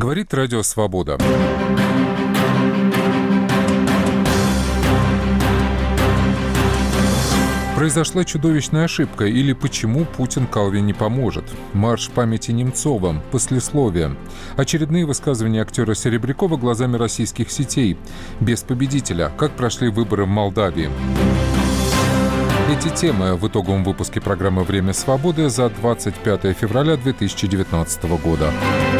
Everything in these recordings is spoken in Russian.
Говорит Радио Свобода. Произошла чудовищная ошибка, или почему Путин Калве не поможет? Марш памяти Немцова. Послесловие. Очередные высказывания актера Серебрякова глазами российских сетей. Без победителя. Как прошли выборы в Молдавии? Эти темы в итоговом выпуске программы «Время свободы» за 25 февраля 2019 года.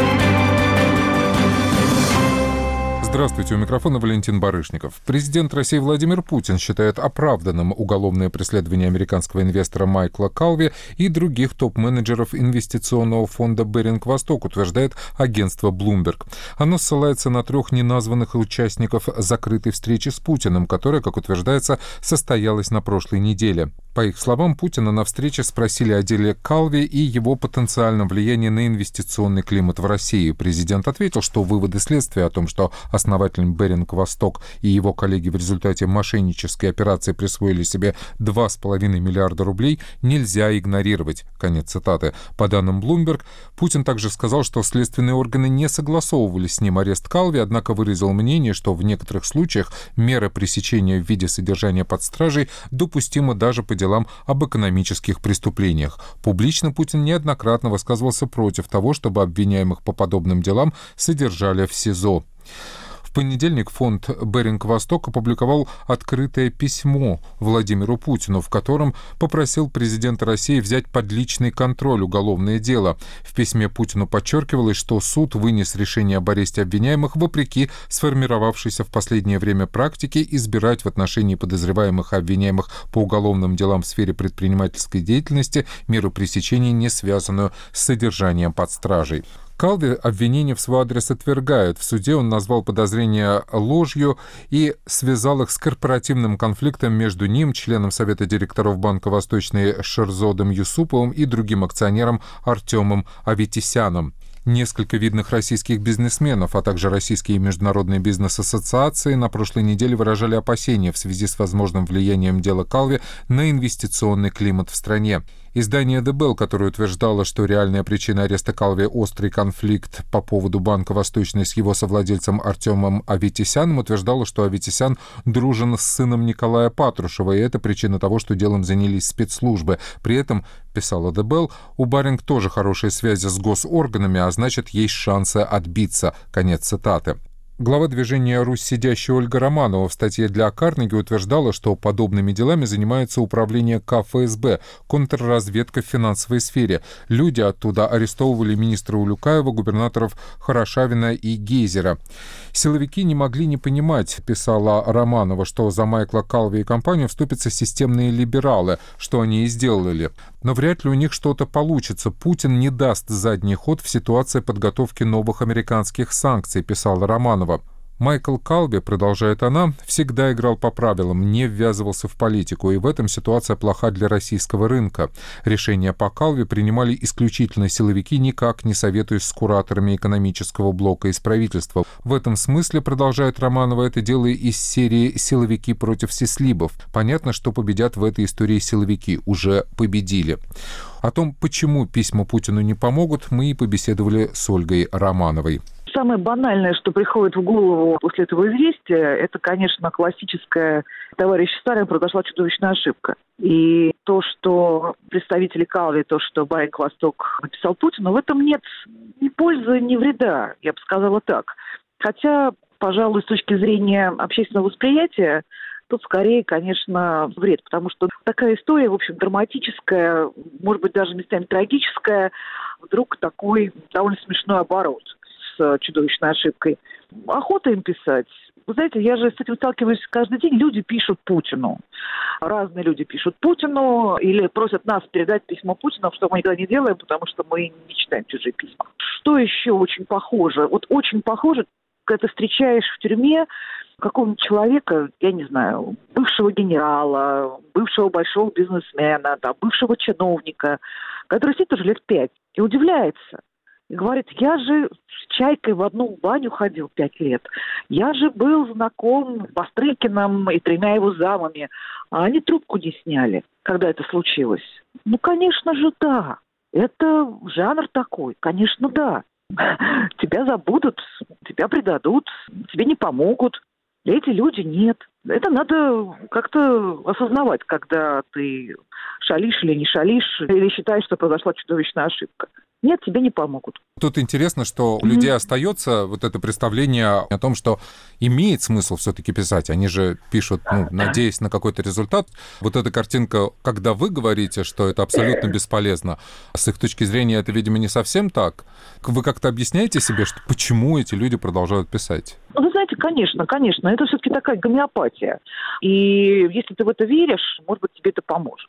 Здравствуйте, у микрофона Валентин Барышников. Президент России Владимир Путин считает оправданным уголовное преследование американского инвестора Майкла Калве и других топ-менеджеров инвестиционного фонда «Беринг Восток», утверждает агентство Bloomberg. Оно ссылается на 3 неназванных участников закрытой встречи с Путиным, которая, как утверждается, состоялась на прошлой неделе. По их словам, Путина на встрече спросили о деле Калве и его потенциальном влиянии на инвестиционный климат в России. Президент ответил, что выводы следствия о том, что основатель «Беринг Восток» и его коллеги в результате мошеннической операции присвоили себе 2,5 миллиарда рублей, нельзя игнорировать. Конец цитаты. По данным Bloomberg, Путин также сказал, что следственные органы не согласовывали с ним арест Калве, однако выразил мнение, что в некоторых случаях мера пресечения в виде содержания под стражей допустима даже по делам об экономических преступлениях. Публично Путин неоднократно высказывался против того, чтобы обвиняемых по подобным делам содержали в СИЗО. В понедельник фонд «Беринг Восток» опубликовал открытое письмо Владимиру Путину, в котором попросил президента России взять под личный контроль уголовное дело. В письме Путину подчеркивалось, что суд вынес решение об аресте обвиняемых вопреки сформировавшейся в последнее время практике избирать в отношении подозреваемых и обвиняемых по уголовным делам в сфере предпринимательской деятельности меру пресечения, не связанную с содержанием под стражей. Калве обвинения в свой адрес отвергает. В суде он назвал подозрения ложью и связал их с корпоративным конфликтом между ним, членом Совета директоров Банка Восточный Шерзодом Юсуповым и другим акционером Артемом Аветисяном. Несколько видных российских бизнесменов, а также российские международные бизнес-ассоциации на прошлой неделе выражали опасения в связи с возможным влиянием дела Калве на инвестиционный климат в стране. Издание The Bell, которое утверждало, что реальная причина ареста Калве — острый конфликт по поводу Банка Восточный с его совладельцем Артемом Аветисяном, утверждало, что Аветисян дружен с сыном Николая Патрушева, и это причина того, что делом занялись спецслужбы. При этом, писала The Bell, у Баринг тоже хорошие связи с госорганами, а значит, есть шансы отбиться. Конец цитаты. Глава движения «Русь сидящая» Ольга Романова в статье для Карнеги утверждала, что подобными делами занимается управление КФСБ, контрразведка в финансовой сфере. Люди оттуда арестовывали министра Улюкаева, губернаторов Хорошавина и Гейзера. Силовики не могли не понимать, писала Романова, что за Майкла Калве и компанию вступятся системные либералы, что они и сделали. Но вряд ли у них что-то получится. Путин не даст задний ход в ситуации подготовки новых американских санкций, писала Романова. Майкл Калве, продолжает она, всегда играл по правилам, не ввязывался в политику, и в этом ситуация плоха для российского рынка. Решения по Калве принимали исключительно силовики, никак не советуясь с кураторами экономического блока из правительства. В этом смысле, продолжает Романова, это дело из серии «Силовики против сислибов». Понятно, что победят в этой истории силовики, уже победили. О том, почему письма Путину не помогут, мы и побеседовали с Ольгой Романовой. Самое банальное, что приходит в голову после этого известия, это, конечно, классическая «товарищ Сталин, произошла чудовищная ошибка». И то, что представители Калве, то, что Беринг Восток написал Путину, в этом нет ни пользы, ни вреда, я бы сказала так. Хотя, пожалуй, с точки зрения общественного восприятия, тут скорее, конечно, вред, потому что такая история, в общем, драматическая, может быть, даже местами трагическая, вдруг такой довольно смешной оборот с чудовищной ошибкой. Охота им писать. Вы знаете, я же с этим сталкиваюсь каждый день. Люди пишут Путину. Разные люди пишут Путину или просят нас передать письмо Путину, что мы никогда не делаем, потому что мы не читаем чужие письма. Что еще очень похоже? Вот очень похоже, когда ты встречаешь в тюрьме какого-нибудь человека, я не знаю, бывшего генерала, бывшего большого бизнесмена, там, бывшего чиновника, который сидит уже лет 5 и удивляется. И говорит, я же с Чайкой в одну баню ходил 5 лет. Я же был знаком с Бастрыкиным и 3 его замами. А они трубку не сняли, когда это случилось. Ну, конечно же, да. Это жанр такой, конечно, да. тебя забудут, тебя предадут, тебе не помогут. Эти люди нет. Это надо как-то осознавать, когда ты шалишь или не шалишь, или считаешь, что произошла чудовищная ошибка. Нет, тебе не помогут. Тут интересно, что у людей остается вот это представление о том, что имеет смысл все-таки писать. Они же пишут, надеясь на какой-то результат. Вот эта картинка, когда вы говорите, что это абсолютно бесполезно, с их точки зрения это, видимо, не совсем так. Вы как-то объясняете себе, что почему эти люди продолжают писать? Вы знаете, конечно, это все-таки такая гомеопатия. И если ты в это веришь, может быть, тебе это поможет.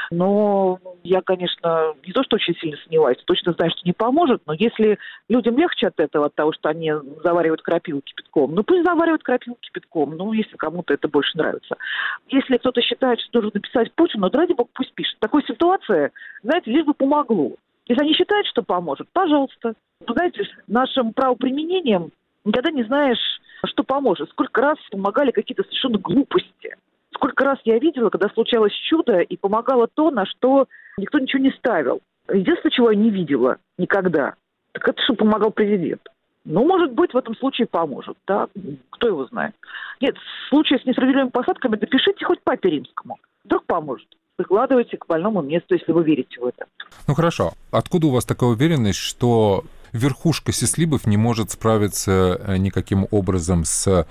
Но я, конечно, не то, что очень сильно сомневаюсь, точно знаю, что не поможет, но если людям легче от этого, от того, что они заваривают крапиву кипятком, пусть заваривают крапиву кипятком, если кому-то это больше нравится. Если кто-то считает, что нужно написать Путину, ради бога, пусть пишет. В такой ситуации, знаете, лишь бы помогло. Если они считают, что поможет, пожалуйста. Знаете, нашим правоприменением никогда не знаешь, что поможет. Сколько раз помогали какие-то совершенно глупости. Сколько раз я видела, когда случалось чудо, и помогало то, на что никто ничего не ставил. Единственное, чего я не видела никогда, так это, что помогал президент. Может быть, в этом случае поможет, да? Кто его знает. Нет, в случае с несправедливыми посадками напишите хоть папе римскому. Вдруг поможет. Прикладывайте к больному месту, если вы верите в это. Хорошо. Откуда у вас такая уверенность, что верхушка сислибов не может справиться никаким образом с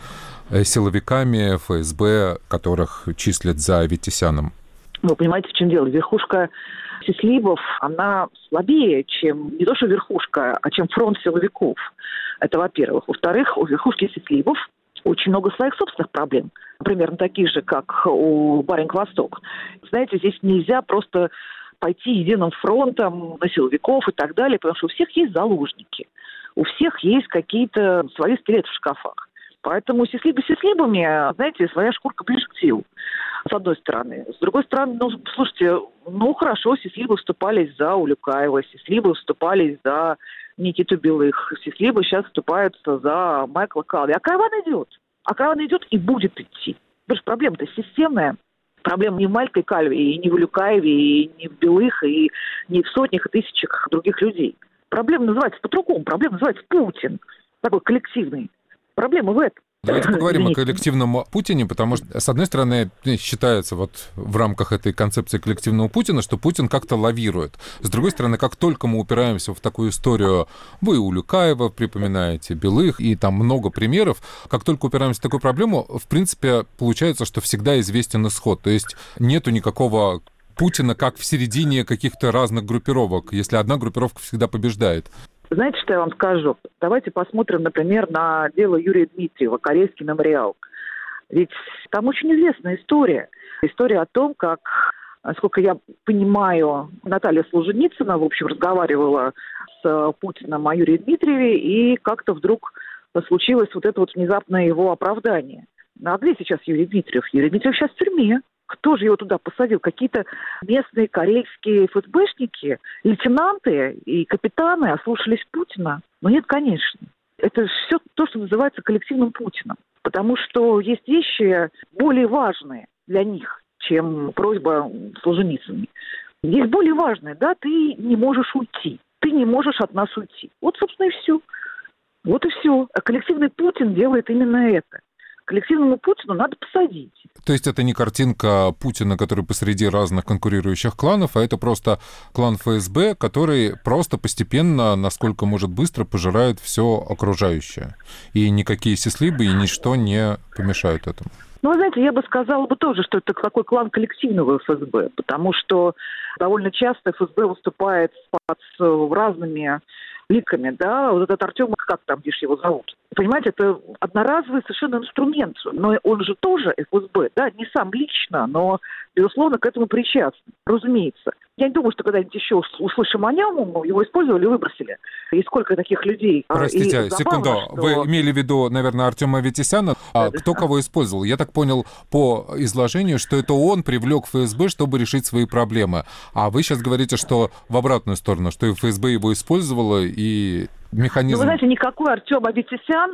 силовиками ФСБ, которых числят за Аветисяном? Вы понимаете, в чем дело? Верхушка сислибов, она слабее, чем не то что верхушка, а чем фронт силовиков. Это во-первых. Во-вторых, у верхушки сислибов очень много своих собственных проблем. Примерно такие же, как у Баренц-Восток. Знаете, здесь нельзя просто пойти единым фронтом на силовиков и так далее, потому что у всех есть заложники. У всех есть какие-то свои скелеты в шкафах. Поэтому сислибы сислибами, знаете, своя шкурка ближе к телу, с одной стороны. С другой стороны, слушайте, хорошо, сислибы вступались за Улюкаева, сислибы вступались за Никиту Белых, сислибы сейчас вступаются за Майкла Калви. А караван идет. идет и будет идти. Потому что проблема-то системная. Проблема не в Мальке Кальве, и не в Улюкаеве, и не в Белых, и не в сотнях и тысячах других людей. Проблема называется по-другому. Проблема называется Путин. Такой коллективный. Проблема в этом. Давайте поговорим о коллективном Путине, потому что, с одной стороны, считается в рамках этой концепции коллективного Путина, что Путин как-то лавирует. С другой стороны, как только мы упираемся в такую историю, вы Улюкаева припоминаете, Белых, и там много примеров, как только упираемся в такую проблему, в принципе, получается, что всегда известен исход. То есть нету никакого Путина как в середине каких-то разных группировок, если одна группировка всегда побеждает. Знаете, что я вам скажу? Давайте посмотрим, например, на дело Юрия Дмитриева, Карельский мемориал. Ведь там очень известная история. История о том, как, насколько я понимаю, Наталья Солженицына, в общем, разговаривала с Путиным о Юрии Дмитриеве, и как-то вдруг случилось вот это внезапное его оправдание. А где сейчас Юрий Дмитриев? Юрий Дмитриев сейчас в тюрьме. Кто же его туда посадил? Какие-то местные карельские ФСБшники, лейтенанты и капитаны ослушались Путина? Нет, конечно. Это все то, что называется коллективным Путиным. Потому что есть вещи более важные для них, чем просьба Солженицыной. Есть более важные. Да, ты не можешь уйти. Ты не можешь от нас уйти. Вот, собственно, и все. Вот и все. А коллективный Путин делает именно это. Коллективному Путину надо посадить. То есть это не картинка Путина, который посреди разных конкурирующих кланов, а это просто клан ФСБ, который просто постепенно, насколько может быстро, пожирает все окружающее. И никакие сислибы и ничто не помешают этому. Вы знаете, я бы сказала тоже, что это такой клан коллективного ФСБ, потому что довольно часто ФСБ выступает под разными ликами, да, вот этот Артем, как там, видишь, его зовут. Понимаете, это одноразовый совершенно инструмент, но он же тоже ФСБ, да, не сам лично, но, безусловно, к этому причастен, разумеется. Я не думаю, что когда-нибудь еще услышим о нем, его использовали и выбросили. И сколько таких людей. Простите, секунду, вы имели в виду, наверное, Артема Аветисяна? А кто кого использовал? Я так понял по изложению, что это он привлек ФСБ, чтобы решить свои проблемы. А вы сейчас говорите, что в обратную сторону, что и ФСБ его использовало, и механизм... Вы знаете, никакой Артем Аветисян,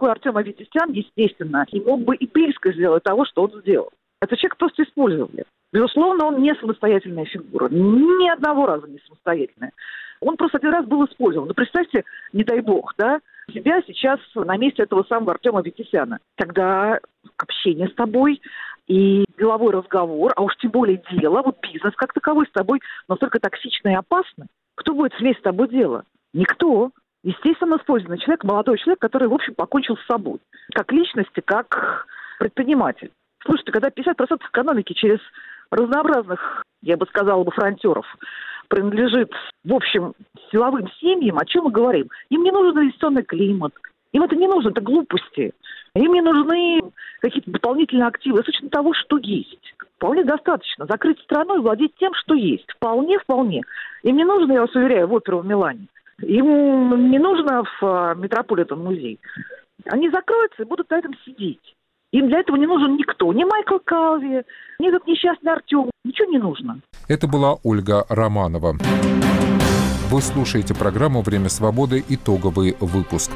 естественно, не мог бы и близко сделать того, что он сделал. Этот человек просто использовали. Безусловно, он не самостоятельная фигура. Ни одного раза не самостоятельная. Он просто один раз был использован. Ну, представьте, не дай бог, да, себя сейчас на месте этого самого Артема Аветисяна. Тогда общение с тобой и деловой разговор, а уж тем более дело, вот бизнес как таковой с тобой настолько токсично и опасно. Кто будет лезть с тобой в дело? Никто. Естественно, использованный человек, молодой человек, который, в общем, покончил с собой. Как личности, как предприниматель. Слушайте, когда 50% экономики через разнообразных, я бы сказала, фронтеров принадлежит, в общем, силовым семьям, о чем мы говорим? Им не нужен инвестиционный климат. Им это не нужно, это глупости. Им не нужны какие-то дополнительные активы. Достаточно того, что есть. Вполне достаточно. Закрыть страну и владеть тем, что есть. Вполне. Им не нужно, я вас уверяю, в оперу в Милане. Им не нужно в Метрополитен музей. Они закроются и будут на этом сидеть. Им для этого не нужен никто. Ни Майкл Калви, ни этот несчастный Артем. Ничего не нужно. Это была Ольга Романова. Вы слушаете программу «Время свободы». Итоговый выпуск.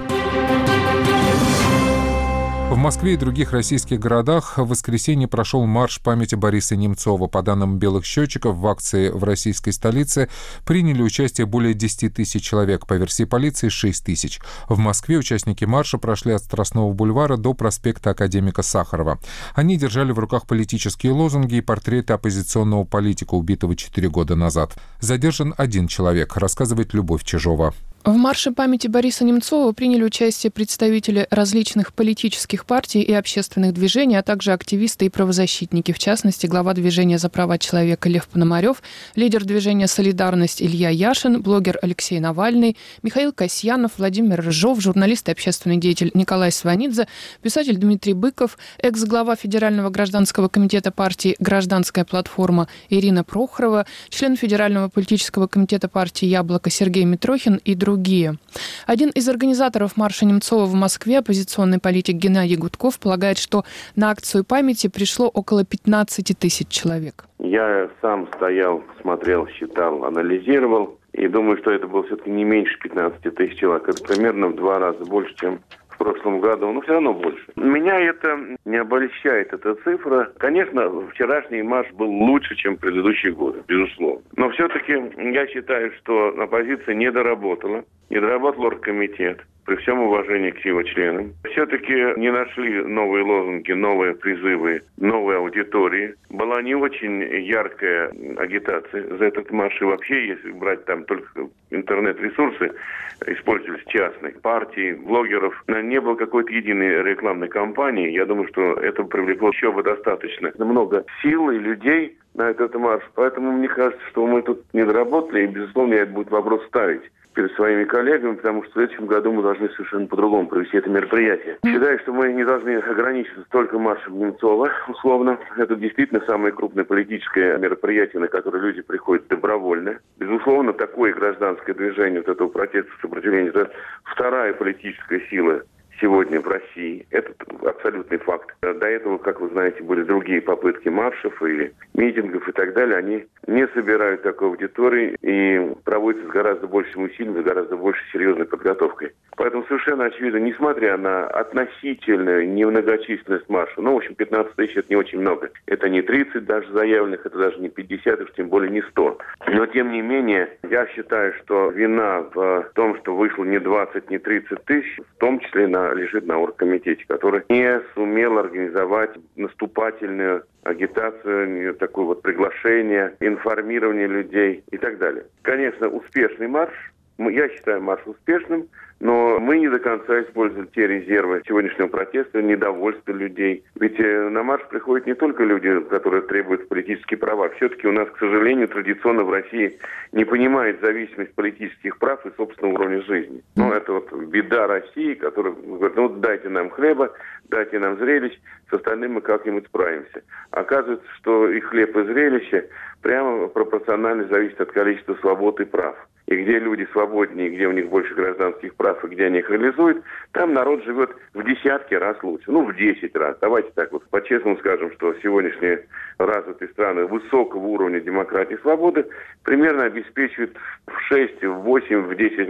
В Москве и других российских городах в воскресенье прошел марш памяти Бориса Немцова. По данным «Белых счетчиков», в акции в российской столице приняли участие более 10 тысяч человек, по версии полиции 6 тысяч. В Москве участники марша прошли от Страстного бульвара до проспекта Академика Сахарова. Они держали в руках политические лозунги и портреты оппозиционного политика, убитого 4 года назад. Задержан один человек, рассказывает Любовь Чижова. В марше памяти Бориса Немцова приняли участие представители различных политических партий и общественных движений, а также активисты и правозащитники, в частности, глава движения «За права человека» Лев Пономарев, лидер движения «Солидарность» Илья Яшин, блогер Алексей Навальный, Михаил Касьянов, Владимир Рыжов, журналист и общественный деятель Николай Сванидзе, писатель Дмитрий Быков, экс-глава Федерального гражданского комитета партии «Гражданская платформа» Ирина Прохорова, член Федерального политического комитета партии «Яблоко» Сергей Митрохин и другие. Один из организаторов марша Немцова в Москве, оппозиционный политик Геннадий Гудков, полагает, что на акцию памяти пришло около 15 тысяч человек. Я сам стоял, смотрел, считал, анализировал, и думаю, что это было все-таки не меньше 15 тысяч человек. Это примерно в 2 раза больше, чем в прошлом году, но все равно больше. Меня это не обольщает, эта цифра. Конечно, вчерашний марш был лучше, чем предыдущие годы, безусловно. Но все-таки я считаю, что оппозиция не доработал оргкомитет, при всем уважении к его членам. Все-таки не нашли новые лозунги, новые призывы, новые аудитории. Была не очень яркая агитация за этот марш. И вообще, если брать там только интернет-ресурсы, использовались частные партии, блогеров, не было какой-то единой рекламной кампании. Я думаю, что это привлекло еще бы достаточно много сил и людей на этот марш. Поэтому мне кажется, что мы тут не доработали, и, безусловно, я этот вопрос ставить перед своими коллегами, потому что в следующем году мы должны совершенно по-другому провести это мероприятие. Считаю, что мы не должны ограничиться только маршем Немцова, условно. Это действительно самое крупное политическое мероприятие, на которое люди приходят добровольно. Безусловно, такое гражданское движение, вот этого протеста, сопротивления, это вторая политическая сила сегодня в России. Это абсолютный факт. До этого, как вы знаете, были другие попытки маршев или митингов и так далее. Они не собирают такой аудитории и проводятся с гораздо большим усилием, с гораздо больше серьезной подготовкой. Поэтому совершенно очевидно, несмотря на относительную немногочисленность марша, в общем, 15 тысяч – это не очень много. Это не 30 даже заявленных, это даже не 50, уж тем более не 100. Но, тем не менее, я считаю, что вина в том, что вышло не 20, не 30 тысяч, в том числе лежит на оргкомитете, который не сумел организовать наступательную агитацию, такое вот приглашение, информирование людей и так далее. Конечно, успешный марш. Я считаю марш успешным, но мы не до конца использовали те резервы сегодняшнего протеста, недовольство людей. Ведь на марш приходят не только люди, которые требуют политические права. Все-таки у нас, к сожалению, традиционно в России не понимает зависимость политических прав и собственного уровня жизни. Это вот беда России, которая говорит, дайте нам хлеба, дайте нам зрелищ, с остальным мы как-нибудь справимся. Оказывается, что и хлеб, и зрелище прямо пропорционально зависят от количества свобод и прав. И где люди свободнее, где у них больше гражданских прав, и где они их реализуют, там народ живет в десятки раз лучше. в 10 раз. Давайте так вот по-честному скажем, что сегодняшние развитые страны высокого уровня демократии и свободы примерно обеспечивают в 6, в 8, в 10 раз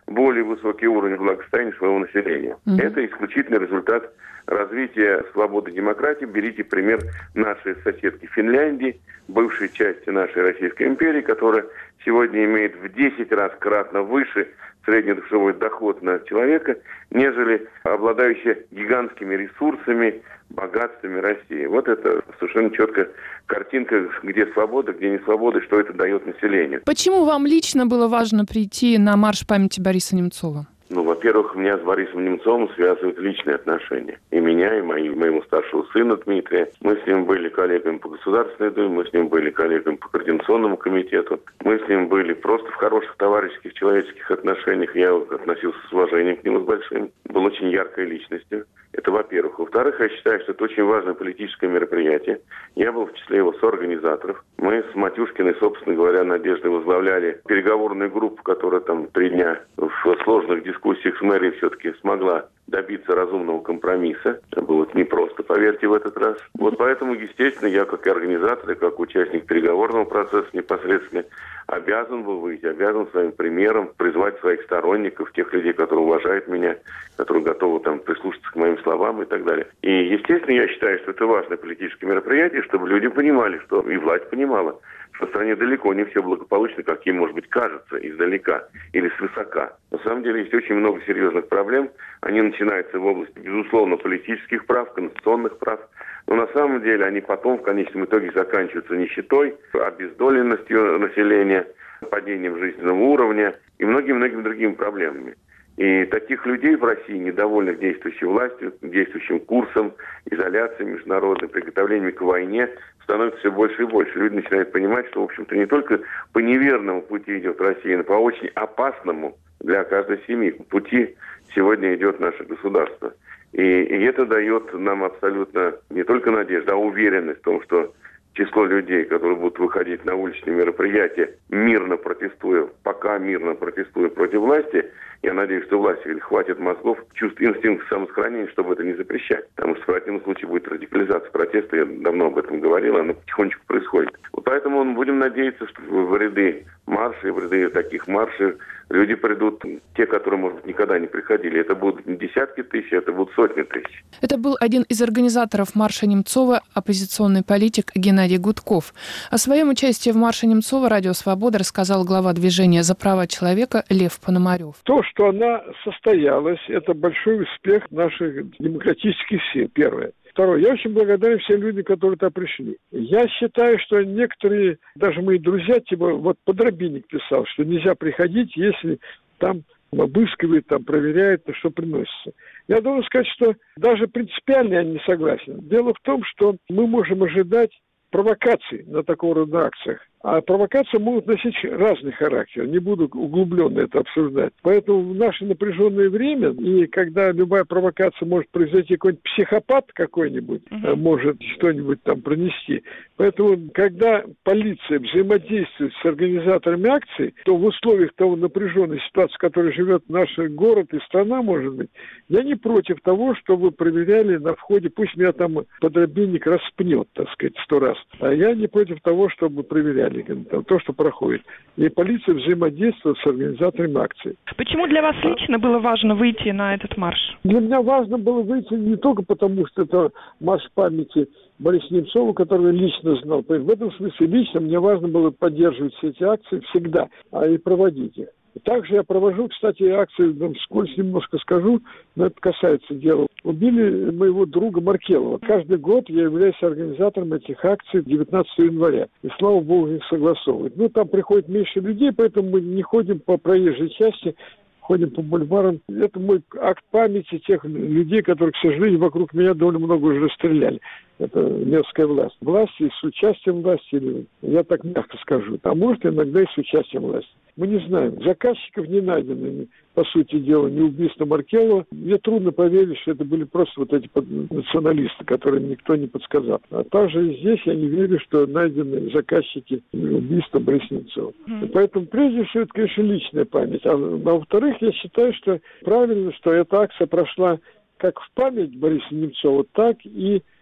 более высокий уровень благосостояния своего населения. Это исключительный результат развития свободы и демократии. Берите пример нашей соседки Финляндии, бывшей части нашей Российской империи, которая сегодня имеет в 10 раз кратно выше среднедушевой доход на человека, нежели обладающая гигантскими ресурсами, богатствами России. Вот это совершенно четкая картинка, где свобода, где не свобода, что это дает населению. Почему вам лично было важно прийти на марш памяти Бориса Немцова? Во-первых, меня с Борисом Немцовым связывают личные отношения. И меня, и моего старшего сына Дмитрия. Мы с ним были коллегами по Государственной Думе, мы с ним были коллегами по Координационному комитету. Мы с ним были просто в хороших товарищеских, человеческих отношениях. Я относился с уважением к нему с большим. Был очень яркой личностью. Это во-первых. Во-вторых, я считаю, что это очень важное политическое мероприятие. Я был в числе его соорганизаторов. Мы с Матюшкиной, собственно говоря, Надеждой возглавляли переговорную группу, которая там 3 дня в сложных дискуссиях с мэрией все-таки смогла добиться разумного компромисса. Это было непросто, поверьте, в этот раз. Вот поэтому, естественно, я как и организатор, и как участник переговорного процесса непосредственно обязан был выйти, обязан своим примером призвать своих сторонников, тех людей, которые уважают меня, которые готовы там прислушаться к моим словам и так далее. И, естественно, я считаю, что это важное политическое мероприятие, чтобы люди понимали, что и власть понимала, что в стране далеко не все благополучно, как им, может быть, кажется издалека или свысока. На самом деле есть очень много серьезных проблем. Они начинаются в области, безусловно, политических прав, конституционных прав. Но на самом деле они потом в конечном итоге заканчиваются нищетой, обездоленностью населения, падением жизненного уровня и многими-многими другими проблемами. И таких людей в России, недовольных действующей властью, действующим курсом, изоляцией международной, приготовлениями к войне, становится все больше и больше. Люди начинают понимать, что, в общем-то, не только по неверному пути идет Россия, но по очень опасному для каждой семьи пути сегодня идет наше государство. И это дает нам абсолютно не только надежду, а уверенность в том, что число людей, которые будут выходить на уличные мероприятия, мирно протестуя, пока мирно протестуя против власти, я надеюсь, что власти хватит мозгов, чувств, инстинктов самосохранения, чтобы это не запрещать. Потому что в противном случае будет радикализация протеста. Я давно об этом говорил, она потихонечку происходит. Вот поэтому мы будем надеяться, что в ряды маршей, в ряды таких маршей люди придут, те, которые, может быть, никогда не приходили. Это будут не десятки тысяч, это будут сотни тысяч. Это был один из организаторов марша Немцова, оппозиционный политик Геннадий Гудков. О своем участии в марше Немцова «Радио Свобода» рассказал глава движения «За права человека» Лев Пономарев. То, что она состоялась, это большой успех наших демократических сил, первое. Второе. Я очень благодарен всем людям, которые туда пришли. Я считаю, что некоторые, даже мои друзья, типа, вот Подробинник писал, что нельзя приходить, если там обыскивают, там проверяют, что приносится. Я должен сказать, что даже принципиально я не согласен. Дело в том, что мы можем ожидать провокаций на такого рода акциях. А провокации могут носить разный характер. Не буду углубленно это обсуждать. Поэтому в наше напряженное время, и когда любая провокация может произойти, какой-нибудь психопат какой-нибудь может что-нибудь там пронести. Поэтому, когда полиция взаимодействует с организаторами акций, то в условиях того напряженной ситуации, в которой живет наш город и страна, может быть, я не против того, чтобы проверяли на входе, пусть меня там Подробинник распнет, так сказать, 100 раз. А я не против того, чтобы проверяли то, что проходит. И полиция взаимодействует с организаторами акции. Почему для вас лично было важно выйти на этот марш? Для меня важно было выйти не только потому, что это марш памяти Бориса Немцова, которого я лично знал. В этом смысле лично мне важно было поддерживать все эти акции всегда, и проводить их. Также я провожу, кстати, акции, вскользь немножко скажу, но это касается дела. Убили моего друга Маркелова. Каждый год я являюсь организатором этих акций 19 января. И слава богу, их согласовывать. Там приходит меньше людей, поэтому мы не ходим по проезжей части, ходим по бульварам. Это мой акт памяти тех людей, которые, к сожалению, вокруг меня довольно много уже расстреляли. Это мерзкая власть. Власть и с участием власти, или, я так мягко скажу, а может иногда и с участием власти. Мы не знаем. Заказчиков не найдено, по сути дела, ни убийство Маркелова. Мне трудно поверить, что это были просто вот эти националисты, которым никто не подсказал. А также и здесь я не верю, что найдены заказчики убийства Бориса Немцова. Поэтому, прежде всего, это, конечно, личная память. А во-вторых, я считаю, что правильно, что эта акция прошла как в память Бориса Немцова, так и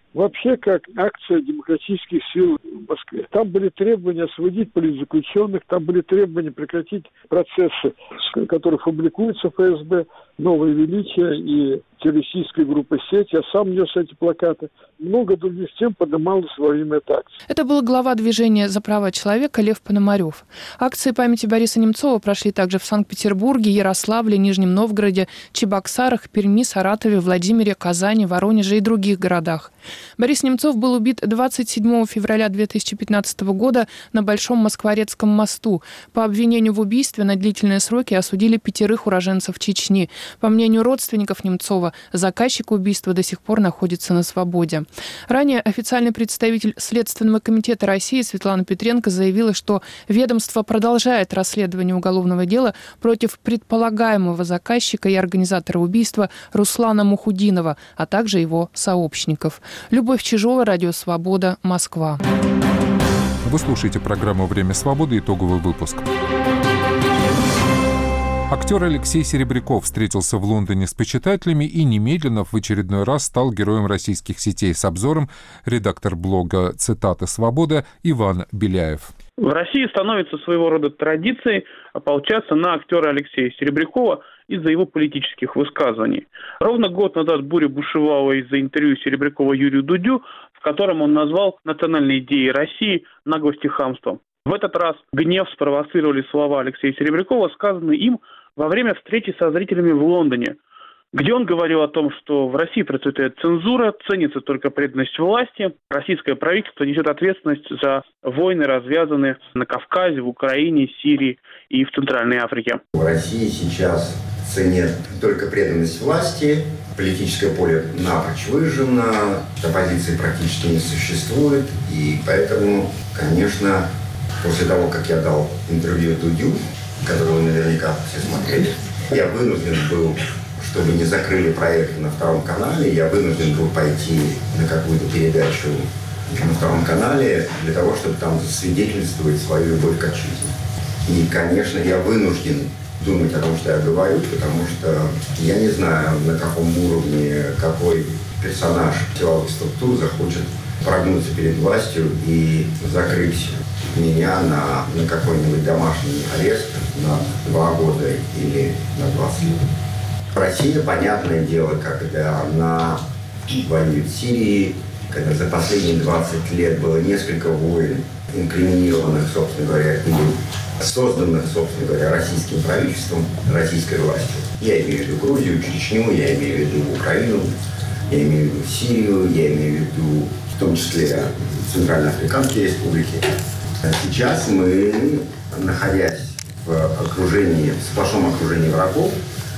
вообще как акция демократических сил в Москве. Там были требования освободить политзаключенных, там были требования прекратить процессы, которые публикуются в ФСБ, «Новое величие» и террористическая группа «Сеть». Я сам нес эти плакаты. Много других тем поднималось во время этой акции. Это был глава движения «За права человека» Лев Пономарев. Акции памяти Бориса Немцова прошли также в Санкт-Петербурге, Ярославле, Нижнем Новгороде, Чебоксарах, Перми, Саратове, Владимире, Казани, Воронеже и других городах. Борис Немцов был убит 27 февраля 2015 года на Большом Москворецком мосту. По обвинению в убийстве на длительные сроки осудили 5 уроженцев Чечни. По мнению родственников Немцова, заказчик убийства до сих пор находится на свободе. Ранее официальный представитель Следственного комитета России Светлана Петренко заявила, что ведомство продолжает расследование уголовного дела против предполагаемого заказчика и организатора убийства Руслана Мухудинова, а также его сообщников. Любовь Чижова, Радио Свобода, Москва. Вы слушаете программу «Время свободы», итоговый выпуск. Актер Алексей Серебряков встретился в Лондоне с почитателями и немедленно в очередной раз стал героем российских сетей. С обзором редактор блога «Цитаты Свобода» Иван Беляев. В России становится своего рода традицией ополчаться на актера Алексея Серебрякова из-за его политических высказываний. Ровно год назад буря бушевала из-за интервью Серебрякова Юрию Дудю, в котором он назвал национальные идеи России наглостью и хамством. В этот раз гнев спровоцировали слова Алексея Серебрякова, сказанные им во время встречи со зрителями в Лондоне, где он говорил о том, что в России процветает цензура, ценится только преданность власти, российское правительство несет ответственность за войны, развязанные на Кавказе, в Украине, Сирии и в Центральной Африке. В России сейчас ценят только преданность власти, политическое поле напрочь выжжено, оппозиции практически не существует, и поэтому, конечно, после того, как я дал интервью Дудю, которого вы наверняка все смотрели, я вынужден был, чтобы не закрыли проект на Втором канале, я вынужден был пойти на какую-то передачу на Втором канале для того, чтобы там засвидетельствовать свою любовь к отчизне. И, конечно, я вынужден думать о том, что я говорю, потому что я не знаю, на каком уровне какой персонаж силовых структур захочет прогнуться перед властью и закрыть меня на какой-нибудь домашний арест на 2 года или на 20 лет. Россия, понятное дело, когда она воюет в Сирии, когда за последние 20 лет было несколько войн, инкриминированных, собственно говоря, или созданных, собственно говоря, российским правительством, российской властью. Я имею в виду Грузию, Чечню, я имею в виду Украину, я имею в виду Сирию, я имею в виду в том числе Центральноафриканские республики. Сейчас мы, находясь в окружении, в сплошном окружении врагов,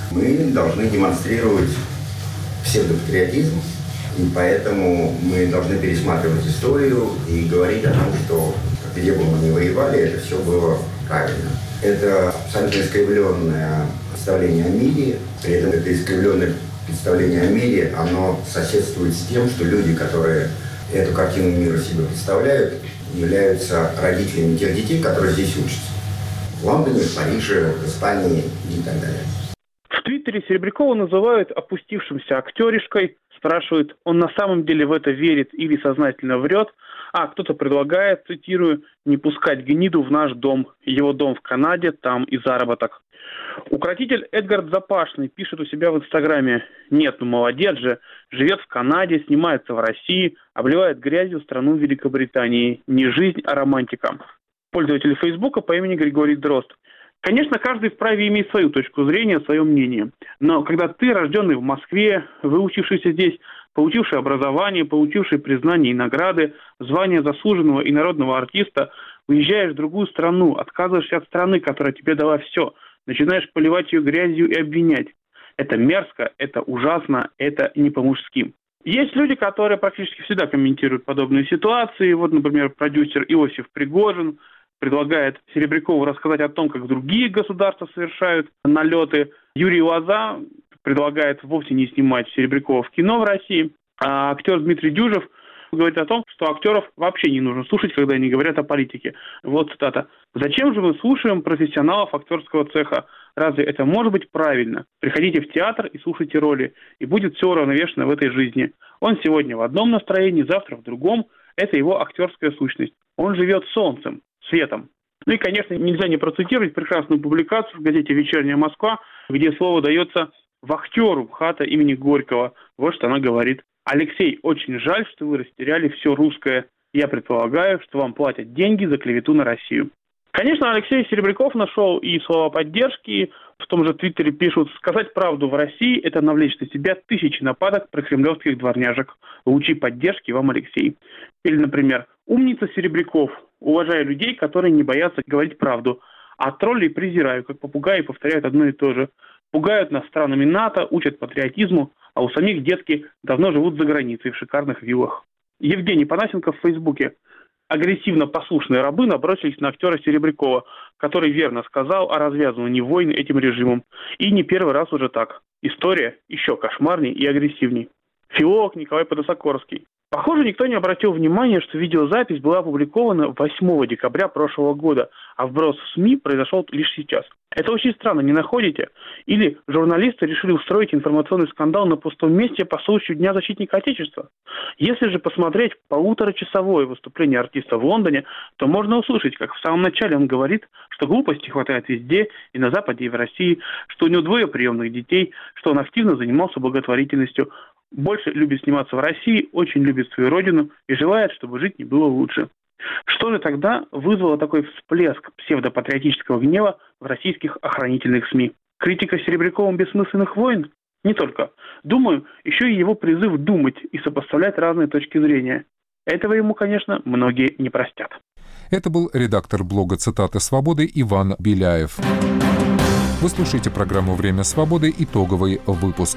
мы должны демонстрировать псевдопатриотизм, и поэтому мы должны пересматривать историю и говорить о том, что где бы мы ни воевали, это все было правильно. Это абсолютно искривленное представление о мире, при этом это искривленное представление о мире, оно соседствует с тем, что люди, которые эту картину мира себе представляют, являются родителями тех детей, которые здесь учатся. В Лондоне, в Париже, в Испании и так далее. В Твиттере Серебрякова называют опустившимся актеришкой, спрашивают, он на самом деле в это верит или сознательно врет, а кто-то предлагает, цитирую, не пускать гниду в наш дом, его дом в Канаде, там и заработок. Укротитель Эдгард Запашный пишет у себя в Инстаграме: «Нет, ну молодец же, живет в Канаде, снимается в России, обливает грязью страну Великобритании. Не жизнь, а романтика». Пользователь Фейсбука по имени Григорий Дрозд. Конечно, каждый вправе иметь свою точку зрения, свое мнение. Но когда ты, рожденный в Москве, выучившийся здесь, получивший образование, получивший признание и награды, звание заслуженного и народного артиста, уезжаешь в другую страну, отказываешься от страны, которая тебе дала все, начинаешь поливать ее грязью и обвинять. Это мерзко, это ужасно, это не по-мужски. Есть люди, которые практически всегда комментируют подобные ситуации. Вот, например, продюсер Иосиф Пригожин предлагает Серебрякову рассказать о том, как другие государства совершают налеты. Юрий Лоза предлагает вовсе не снимать Серебрякова в кино в России. А актер Дмитрий Дюжев говорит о том, что актеров вообще не нужно слушать, когда они говорят о политике. Вот цитата. «Зачем же мы слушаем профессионалов актерского цеха? Разве это может быть правильно? Приходите в театр и слушайте роли, и будет все уравновешено в этой жизни. Он сегодня в одном настроении, завтра в другом. Это его актерская сущность. Он живет солнцем, светом. Ну и, конечно, нельзя не процитировать прекрасную публикацию в газете «Вечерняя Москва», где слово дается вахтеру МХАТа имени Горького. Вот что она говорит. «Алексей, очень жаль, что вы растеряли все русское. Я предполагаю, что вам платят деньги за клевету на Россию». Конечно, Алексей Серебряков нашел и слова поддержки. В том же Твиттере пишут: «Сказать правду в России – это навлечь на себя тысячи нападок прокремлевских дворняжек. Лучи поддержки вам, Алексей». Или, например, «Умница Серебряков. Уважаю людей, которые не боятся говорить правду. А троллей презираю, как попугаи повторяют одно и то же. Пугают нас странами НАТО, учат патриотизму, а у самих детки давно живут за границей в шикарных виллах». Евгений Панасенко в Фейсбуке. Агрессивно послушные рабы набросились на актера Серебрякова, который верно сказал о развязывании войн этим режимом. И не первый раз уже так. История еще кошмарней и агрессивней. Филолог Николай Подосокорский. Похоже, никто не обратил внимания, что видеозапись была опубликована 8 декабря прошлого года, а вброс в СМИ произошел лишь сейчас. Это очень странно, не находите? Или журналисты решили устроить информационный скандал на пустом месте по случаю Дня защитника Отечества? Если же посмотреть полуторачасовое выступление артиста в Лондоне, то можно услышать, как в самом начале он говорит, что глупости хватает везде, и на Западе, и в России, что у него 2 приемных детей, что он активно занимался благотворительностью, больше любит сниматься в России, очень любит свою родину и желает, чтобы жить не было лучше. Что же тогда вызвало такой всплеск псевдопатриотического гнева в российских охранительных СМИ? Критика Серебряковым бессмысленных войн? Не только. Думаю, еще и его призыв думать и сопоставлять разные точки зрения. Этого ему, конечно, многие не простят. Это был редактор блога «Цитаты свободы» Иван Беляев. Вы слушаете программу «Время свободы», итоговый выпуск.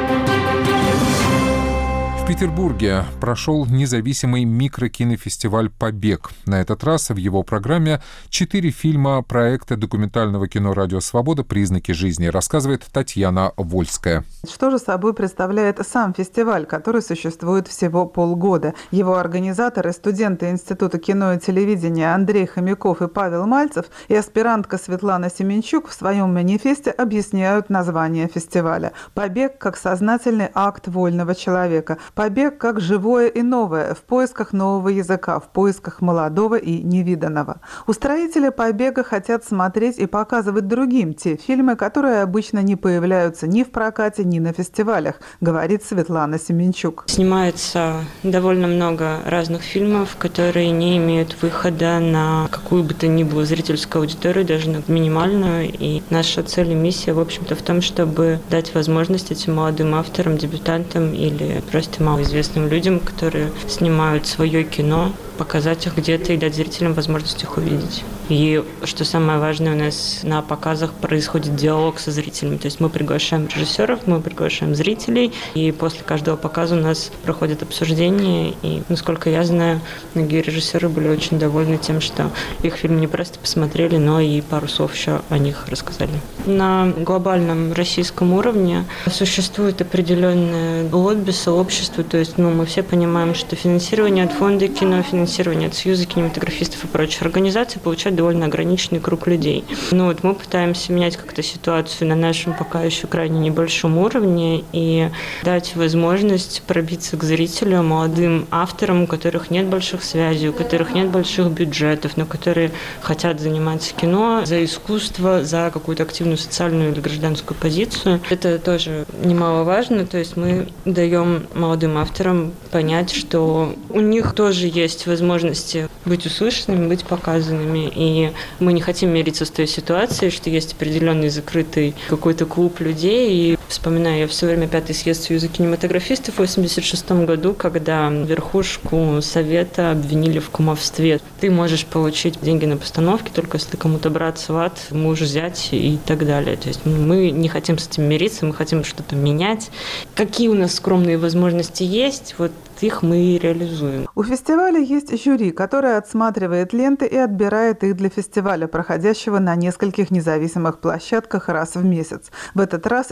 В Петербурге прошел независимый микрокинофестиваль «Побег». На этот раз в его программе 4 фильма проекта документального кино «Радио Свобода. Признаки жизни», рассказывает Татьяна Вольская. Что же собой представляет сам фестиваль, который существует всего полгода? Его организаторы, студенты Института кино и телевидения Андрей Хомяков и Павел Мальцев и аспирантка Светлана Семенчук в своем манифесте объясняют название фестиваля. «Побег» как сознательный акт вольного человека. Побег как живое и новое, в поисках нового языка, в поисках молодого и невиданного. Устроители «Побега» хотят смотреть и показывать другим те фильмы, которые обычно не появляются ни в прокате, ни на фестивалях, говорит Светлана Семенчук. Снимается довольно много разных фильмов, которые не имеют выхода на какую бы то ни было зрительскую аудиторию, даже на минимальную. И наша цель и миссия, в общем-то, в том, чтобы дать возможность этим молодым авторам, дебютантам или просто малоизвестным людям, которые снимают свое кино, показать их где-то и дать зрителям возможность их увидеть. И что самое важное, у нас на показах происходит диалог со зрителями. То есть мы приглашаем режиссеров, мы приглашаем зрителей, и после каждого показа у нас проходит обсуждение. И, насколько я знаю, многие режиссеры были очень довольны тем, что их фильм не просто посмотрели, но и пару слов еще о них рассказали. На глобальном российском уровне существует определенное лобби, сообщество. То есть мы все понимаем, что финансирование от фонда кино, финансирование от Союза кинематографистов и прочих организаций получает довольно ограниченный круг людей. Мы пытаемся менять как-то ситуацию на нашем пока еще крайне небольшом уровне и дать возможность пробиться к зрителю, молодым авторам, у которых нет больших связей, у которых нет больших бюджетов, но которые хотят заниматься кино за искусство, за какую-то активную социальную или гражданскую позицию. Это тоже немаловажно. То есть мы даем молодым авторам понять, что у них тоже есть возможности быть услышанными, быть показанными. И мы не хотим мириться с той ситуацией, что есть определенный закрытый какой-то клуб людей. И вспоминаю я все время 5-й съезд Союза кинематографистов в 1986 году, когда верхушку совета обвинили в кумовстве. Ты можешь получить деньги на постановки, только если ты кому-то брат, сват, муж, зять и так далее. То есть мы не хотим с этим мириться, мы хотим что-то менять. Какие у нас скромные возможности есть, их мы реализуем. У фестиваля есть жюри, которое отсматривает ленты и отбирает их для фестиваля, проходящего на нескольких независимых площадках раз в месяц. В этот раз жюри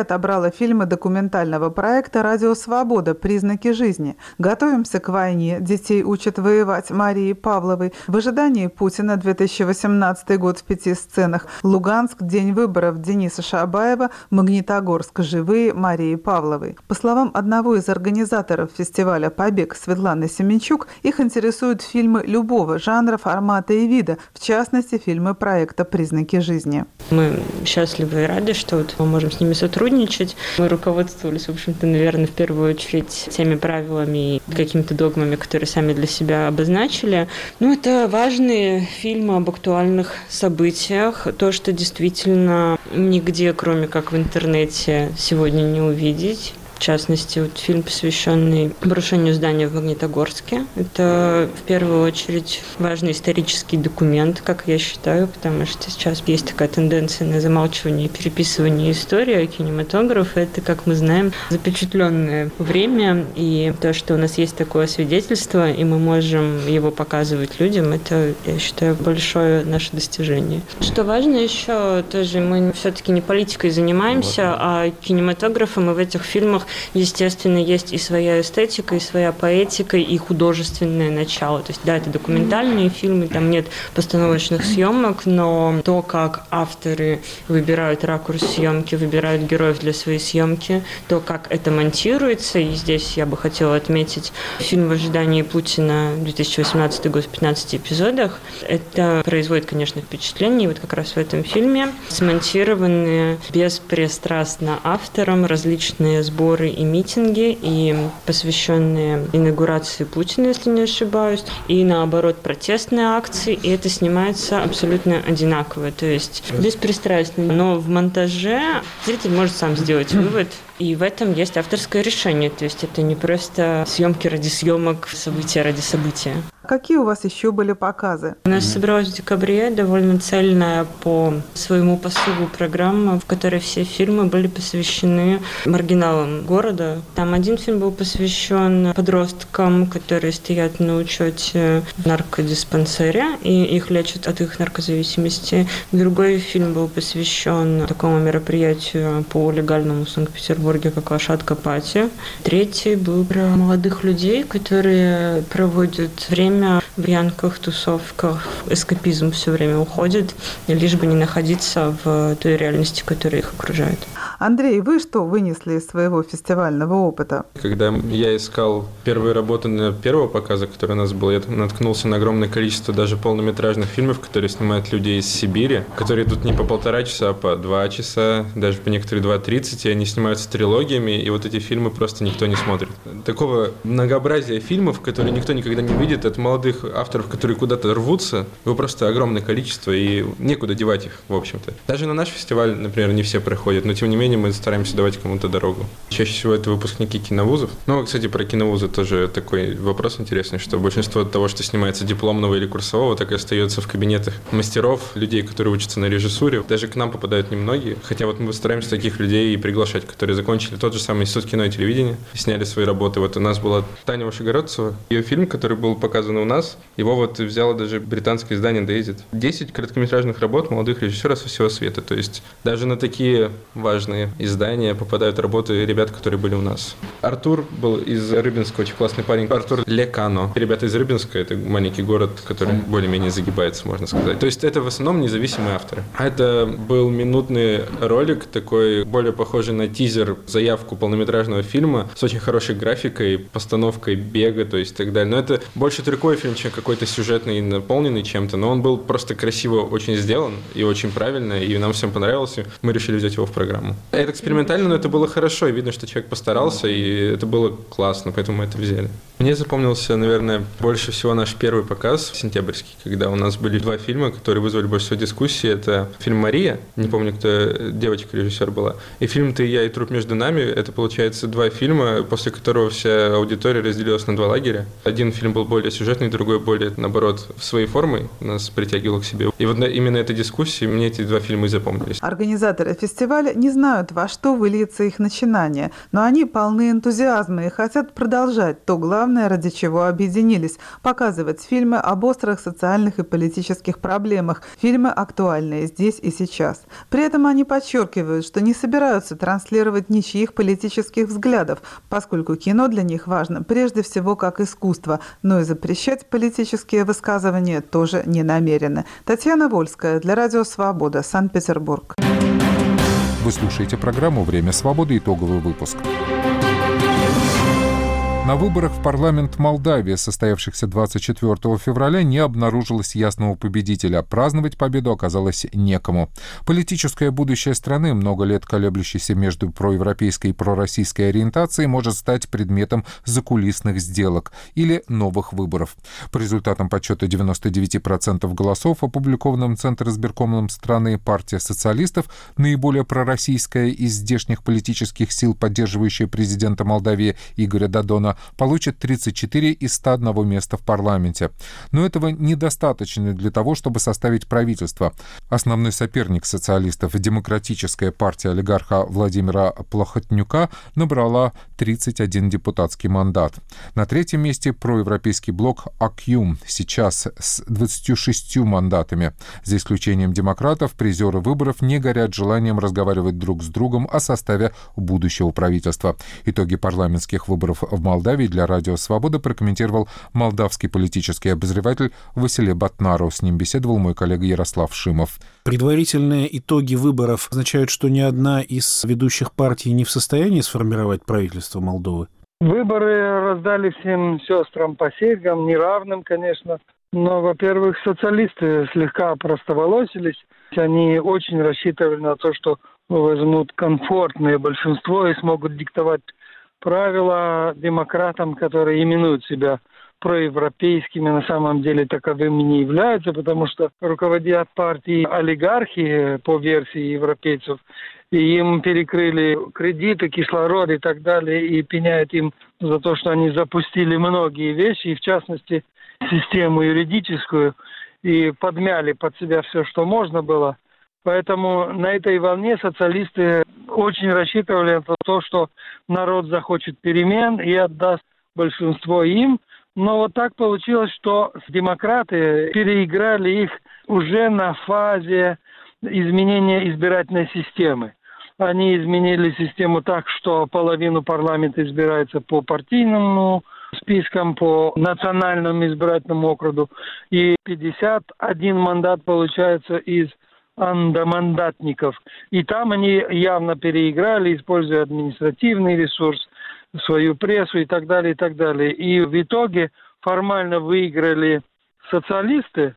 отобрала фильмы документального проекта «Радио Свобода. Признаки жизни». «Готовимся к войне. Детей учат воевать» Марии Павловой. «В ожидании Путина» 2018 год в 5 сценах. «Луганск. День выборов» Дениса Шабаева. «Магнитогорск. Живые» Марии Павловой. По словам одного из организаторов фестиваля «Побег» Светланы Семенчук, их интересуют фильмы любого жанра, формата и вида, в частности, фильмы проекта «Признаки жизни». Мы счастливы и рады, что вот мы можем с ними сотрудничать. Мы руководствовались, в общем-то, наверное, в первую очередь теми правилами и какими-то догмами, которые сами для себя обозначили. Это важные фильмы об актуальных событиях. То, что действительно нигде, кроме как в интернете, сегодня не увидеть. В частности, фильм, посвященный обрушению здания в Магнитогорске. Это, в первую очередь, важный исторический документ, как я считаю, потому что сейчас есть такая тенденция на замалчивание и переписывание истории, а кинематограф — это, как мы знаем, запечатленное время, и то, что у нас есть такое свидетельство, и мы можем его показывать людям, это, я считаю, большое наше достижение. Что важно еще, тоже мы все-таки не политикой занимаемся, а кинематографом, и в этих фильмах естественно, есть и своя эстетика, и своя поэтика, и художественное начало. То есть, да, это документальные фильмы, там нет постановочных съемок, но то, как авторы выбирают ракурс съемки, выбирают героев для своей съемки, то, как это монтируется, и здесь я бы хотела отметить фильм «В ожидании Путина» 2018 год в 15 эпизодах. Это производит, конечно, впечатление. И вот как раз в этом фильме смонтированы беспристрастно автором различные сборы и митинги, и посвященные инаугурации Путина, если не ошибаюсь, и наоборот протестные акции, и это снимается абсолютно одинаково, то есть беспристрастно. Но в монтаже зритель может сам сделать вывод, и в этом есть авторское решение, то есть это не просто съемки ради съемок, события ради события. Какие у вас еще были показы? У нас собралась в декабре довольно цельная по своему посылу программа, в которой все фильмы были посвящены маргиналам города. Там один фильм был посвящен подросткам, которые стоят на учете в наркодиспансере, и их лечат от их наркозависимости. Другой фильм был посвящен такому мероприятию по легальному в Санкт-Петербурге, как лошадка пати. Третий был про молодых людей, которые проводят время в янках, тусовках. Эскапизм все время уходит, лишь бы не находиться в той реальности, которая их окружает. Андрей, вы что вынесли из своего фестивального опыта? Когда я искал первые работы на первого показа, который у нас был, я наткнулся на огромное количество даже полнометражных фильмов, которые снимают люди из Сибири, которые идут не по 1,5 часа, а по 2 часа, даже по некоторые 2:30, и они снимаются трилогиями, и вот эти фильмы просто никто не смотрит. Такого многообразия фильмов, которые никто никогда не видит, от молодых авторов, которые куда-то рвутся, его просто огромное количество, и некуда девать их, в общем-то. Даже на наш фестиваль, например, не все проходят, но тем не менее мы стараемся давать кому-то дорогу. Чаще всего это выпускники киновузов. Кстати, про киновузы тоже такой вопрос интересный, что большинство того, что снимается дипломного или курсового, так и остается в кабинетах мастеров, людей, которые учатся на режиссуре. Даже к нам попадают немногие, хотя вот мы стараемся таких людей и приглашать, которые закончили тот же самый институт кино и телевидения, сняли свои работы. Вот у нас была Таня Вышегородцева, ее фильм, который был показан у нас, его вот взяло даже британское издание Dazed. 10 короткометражных работ молодых режиссеров со всего света. То есть даже на такие важные издания попадают работы ребят, которые были у нас. Артур был из Рыбинска, очень классный парень. Артур Лекано. Ребята из Рыбинска, это маленький город, который более-менее загибается, можно сказать. То есть это в основном независимые авторы. А это был минутный ролик, такой более похожий на тизер, заявку полнометражного фильма с очень хорошей графикой, постановкой бега, то есть и так далее. Но это больше трюковый фильм, чем какой-то сюжетный, наполненный чем-то, но он был просто красиво очень сделан и очень правильно, и нам всем понравился. Мы решили взять его в программу. Это экспериментально, но это было хорошо, и видно, что человек постарался, и это было классно, поэтому мы это взяли. Мне запомнился, наверное, больше всего наш первый показ, сентябрьский, когда у нас были 2 фильма, которые вызвали больше всего дискуссии. Это фильм «Мария», не помню, кто девочка-режиссер была, и фильм «Ты, я и труп между нами». Это, получается, 2 фильма, после которого вся аудитория разделилась на 2 лагеря. Один фильм был более сюжетный, другой более, наоборот, своей формой нас притягивал к себе. И вот именно этой дискуссии мне эти 2 фильма и запомнились. Организаторы фестиваля не знают, во что выльется их начинание, но они полны энтузиазма и хотят продолжать то главное, главное, ради чего объединились – показывать фильмы об острых социальных и политических проблемах, фильмы, актуальные здесь и сейчас. При этом они подчеркивают, что не собираются транслировать ничьих политических взглядов, поскольку кино для них важно прежде всего как искусство, но и запрещать политические высказывания тоже не намерены. Татьяна Вольская для Радио Свобода, Санкт-Петербург. Вы слушаете программу «Время свободы». Итоговый выпуск. На выборах в парламент Молдавии, состоявшихся 24 февраля, не обнаружилось ясного победителя. Праздновать победу оказалось некому. Политическое будущее страны, много лет колеблющейся между проевропейской и пророссийской ориентацией, может стать предметом закулисных сделок или новых выборов. По результатам подсчета 99% голосов, опубликованным Центризбиркомом страны, партия социалистов, наиболее пророссийская из здешних политических сил, поддерживающая президента Молдавии Игоря Додона, получит 34 из 101 места в парламенте. Но этого недостаточно для того, чтобы составить правительство. Основной соперник социалистов, Демократическая партия олигарха Владимира Плохотнюка, набрала 31 депутатский мандат. На третьем месте проевропейский блок АКЮМ, сейчас с 26 мандатами. За исключением демократов, призеры выборов не горят желанием разговаривать друг с другом о составе будущего правительства. Итоги парламентских выборов в Молдавии для Радио Свобода прокомментировал молдавский политический обозреватель Василий Батнару. С ним беседовал мой коллега Ярослав Шимов. Предварительные итоги выборов означают, что ни одна из ведущих партий не в состоянии сформировать правительство Молдовы? Выборы раздали всем сестрам по серьгам, неравным, конечно. Но, во-первых, социалисты слегка простоволосились. Они очень рассчитывали на то, что возьмут комфортное большинство и смогут диктовать правила демократам, которые именуют себя проевропейскими, на самом деле таковыми не являются, потому что руководят партией олигархи по версии европейцев, и им перекрыли кредиты, кислород и так далее, и пеняют им за то, что они запустили многие вещи, и в частности систему юридическую, и подмяли под себя все, что можно было. Поэтому на этой волне социалисты очень рассчитывали на то, что народ захочет перемен и отдаст большинство им. Но вот так получилось, что демократы переиграли их уже на фазе изменения избирательной системы. Они изменили систему так, что половину парламента избирается по партийному спискам, по национальному избирательному округу, и 51 мандат получается из андамандатников. И там они явно переиграли, используя административный ресурс, свою прессу и так далее, и так далее. И в итоге формально выиграли социалисты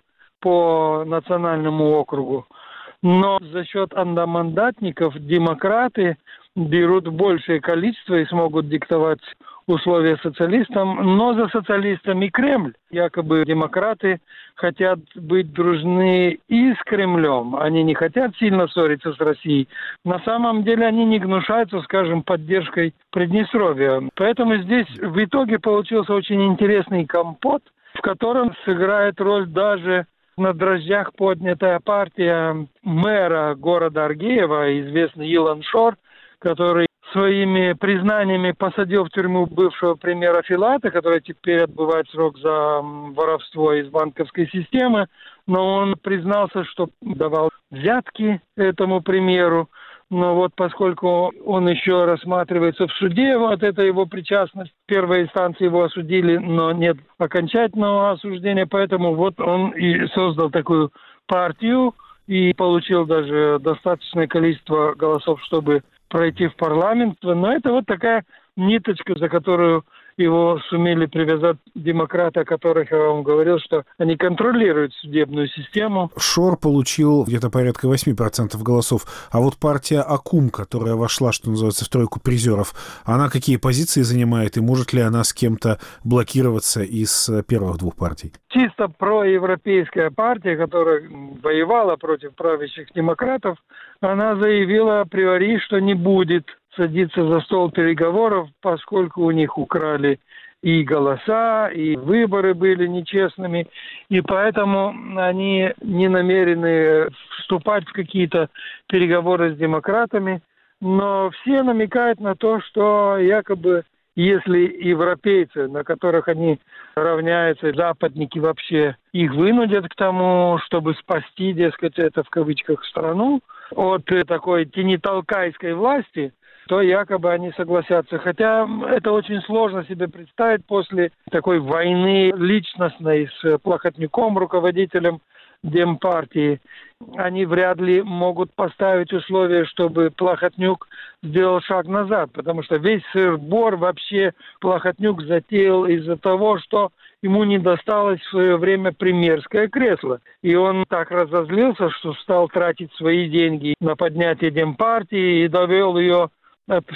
по национальному округу, но за счет андамандатников демократы берут большее количество и смогут диктовать условия социалистам, но за социалистами Кремль. Якобы демократы хотят быть дружны и с Кремлем. Они не хотят сильно ссориться с Россией. На самом деле они не гнушаются, скажем, поддержкой Приднестровья. Поэтому здесь в итоге получился очень интересный компот, в котором сыграет роль даже на дрожжах поднятая партия мэра города Аргеева, известный Илон Шор, который своими признаниями посадил в тюрьму бывшего премьера Филата, который теперь отбывает срок за воровство из банковской системы, но он признался, что давал взятки этому премьеру. Но вот поскольку он еще рассматривается в суде, вот это его причастность, в первой инстанции его осудили, но нет окончательного осуждения, поэтому вот он и создал такую партию и получил даже достаточное количество голосов, чтобы пройти в парламент. Но это вот такая ниточка, за которую его сумели привязать демократы, о которых я вам говорил, что они контролируют судебную систему. Шор получил где-то порядка 8% голосов, а вот партия АКУМ, которая вошла, что называется, в тройку призеров, она какие позиции занимает и может ли она с кем-то блокироваться из первых двух партий? Чисто проевропейская партия, которая воевала против правящих демократов, она заявила априори, что не будет садиться за стол переговоров, поскольку у них украли и голоса, и выборы были нечестными, и поэтому они не намерены вступать в какие-то переговоры с демократами. Но все намекают на то, что якобы Если европейцы, на которых они равняются, западники вообще, их вынудят к тому, чтобы спасти, дескать, это в кавычках, страну от такой тениталкайской власти, то якобы они согласятся. Хотя это очень сложно себе представить после такой войны личностной с Плохотнюком, руководителем Демпартии. Они вряд ли могут поставить условия, чтобы Плохотнюк сделал шаг назад, потому что весь сыр-бор вообще Плохотнюк затеял из-за того, что ему не досталось в свое время премьерское кресло. И он так разозлился, что стал тратить свои деньги на поднятие Демпартии и довел ее от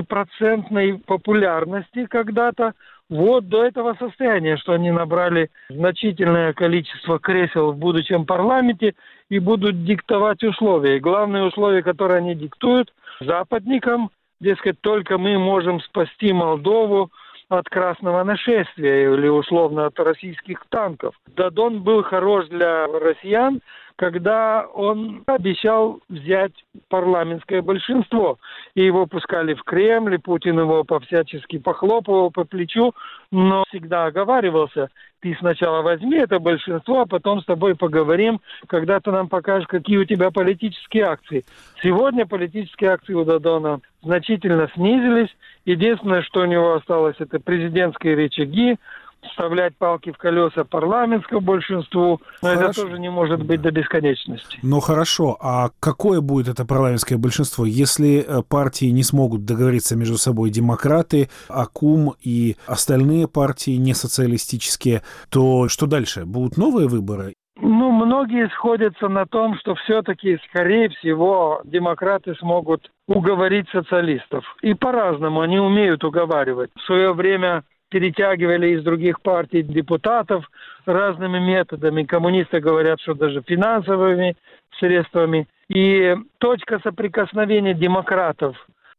6% популярности когда-то вот до этого состояния, что они набрали значительное количество кресел в будущем парламенте и будут диктовать условия. И главные условия, которые они диктуют западникам, дескать, только мы можем спасти Молдову от красного нашествия или условно от российских танков. Дадон был хорош для россиян, когда он обещал взять парламентское большинство. И его пускали в Кремль, и Путин его всячески похлопывал по плечу, но всегда оговаривался: ты сначала возьми это большинство, а потом с тобой поговорим, когда ты нам покажешь, какие у тебя политические акции. Сегодня политические акции у Дадона значительно снизились. Единственное, что у него осталось, это президентские рычаги, вставлять палки в колеса парламентскому большинству, но хорошо. Это тоже не может быть до бесконечности. Ну хорошо, а какое будет это парламентское большинство, если партии не смогут договориться между собой, демократы, АКУМ и остальные партии не социалистические, то что дальше? Будут новые выборы? Ну, многие сходятся на том, что все-таки, скорее всего, демократы смогут уговорить социалистов. И по-разному они умеют уговаривать. В свое время перетягивали из других партий депутатов разными методами. Коммунисты говорят, что даже финансовыми средствами. И точка соприкосновения демократов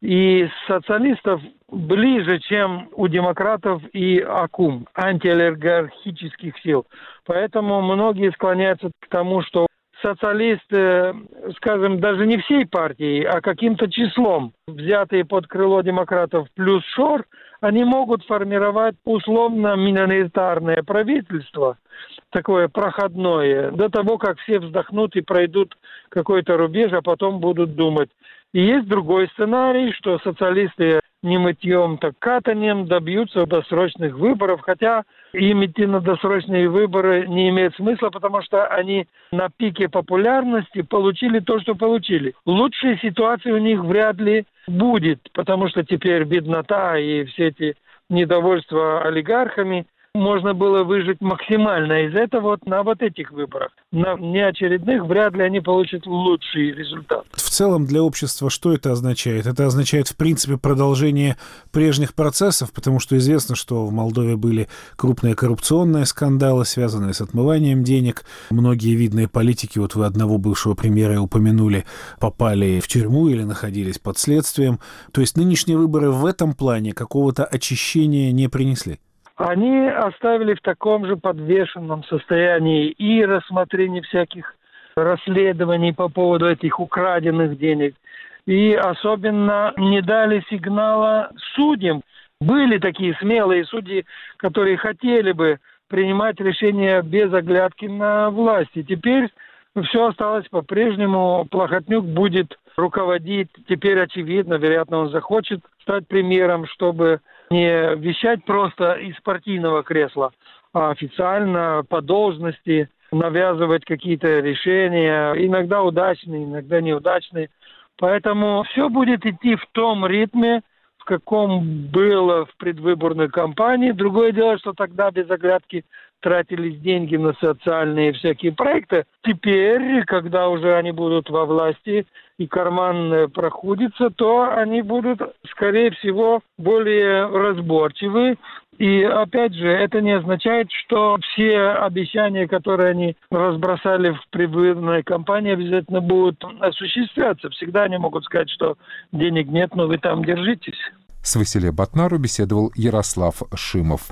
и социалистов ближе, чем у демократов и АКУМ, антиолигархических сил. Поэтому многие склоняются к тому, что социалисты, скажем, даже не всей партией, а каким-то числом, взятые под крыло демократов плюс ШОР, они могут формировать условно миноритарное правительство, такое проходное, до того, как все вздохнут и пройдут какой-то рубеж, а потом будут думать. И есть другой сценарий, что социалисты не мытьем, так катанием добьются досрочных выборов, хотя им идти на досрочные выборы не имеет смысла, потому что они на пике популярности получили то, что получили. Лучшей ситуации у них вряд ли будет, потому что теперь беднота и все эти недовольства олигархами можно было выжить максимально из этого на вот этих выборах. На неочередных вряд ли они получат лучший результат. В целом для общества что это означает? Это означает, в принципе, продолжение прежних процессов, потому что известно, что в Молдове были крупные коррупционные скандалы, связанные с отмыванием денег. Многие видные политики, вот вы одного бывшего премьера упомянули, попали в тюрьму или находились под следствием. То есть нынешние выборы в этом плане какого-то очищения не принесли? Они оставили в таком же подвешенном состоянии и рассмотрение всяких расследований по поводу этих украденных денег. И особенно не дали сигнала судьям. Были такие смелые судьи, которые хотели бы принимать решения без оглядки на власть. И теперь все осталось по-прежнему. Плохотнюк будет руководить. Теперь, очевидно, вероятно, он захочет стать премьером, чтобы не вещать просто из партийного кресла, а официально по должности навязывать какие-то решения, иногда удачные, иногда неудачные. Поэтому все будет идти в том ритме, в каком было в предвыборной кампании. Другое дело, что тогда без оглядки тратились деньги на социальные всякие проекты. Теперь, когда уже они будут во власти и карман прохудится, то они будут, скорее всего, более разборчивы. И, опять же, это не означает, что все обещания, которые они разбросали в предвыборной кампании, обязательно будут осуществляться. Всегда они могут сказать, что денег нет, но вы там держитесь. С Василием Батнару беседовал Ярослав Шимов.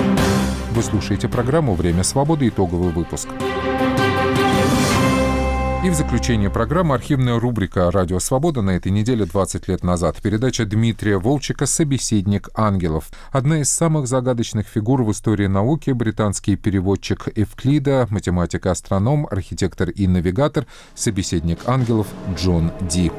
Вы слушаете программу «Время свободы», итоговый выпуск. И в заключение программы архивная рубрика «Радио Свобода» на этой неделе 20 лет назад. Передача Дмитрия Волчека «Собеседник ангелов». Одна из самых загадочных фигур в истории науки, британский переводчик Эвклида, математик-астроном, архитектор и навигатор, собеседник ангелов Джон Ди.